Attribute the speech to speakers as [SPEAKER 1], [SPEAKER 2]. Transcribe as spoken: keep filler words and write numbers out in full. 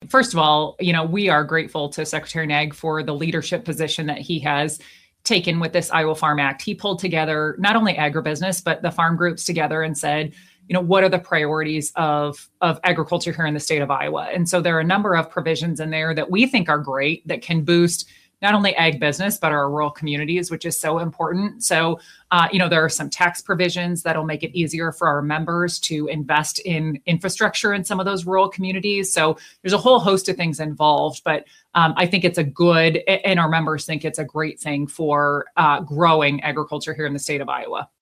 [SPEAKER 1] first of all, you know, we are grateful to Secretary Nag for the leadership position that he has taken with this Iowa Farm Act. He pulled together not only agribusiness, but the farm groups together and said, you know, what are the priorities of, of agriculture here in the state of Iowa? And so there are a number of provisions in there that we think are great that can boost not only ag business, but our rural communities, which is so important. So, uh, you know, there are some tax provisions that'll make it easier for our members to invest in infrastructure in some of those rural communities. So there's a whole host of things involved, but um, I think it's a good, and our members think it's a great thing for uh, growing agriculture here in the state of Iowa.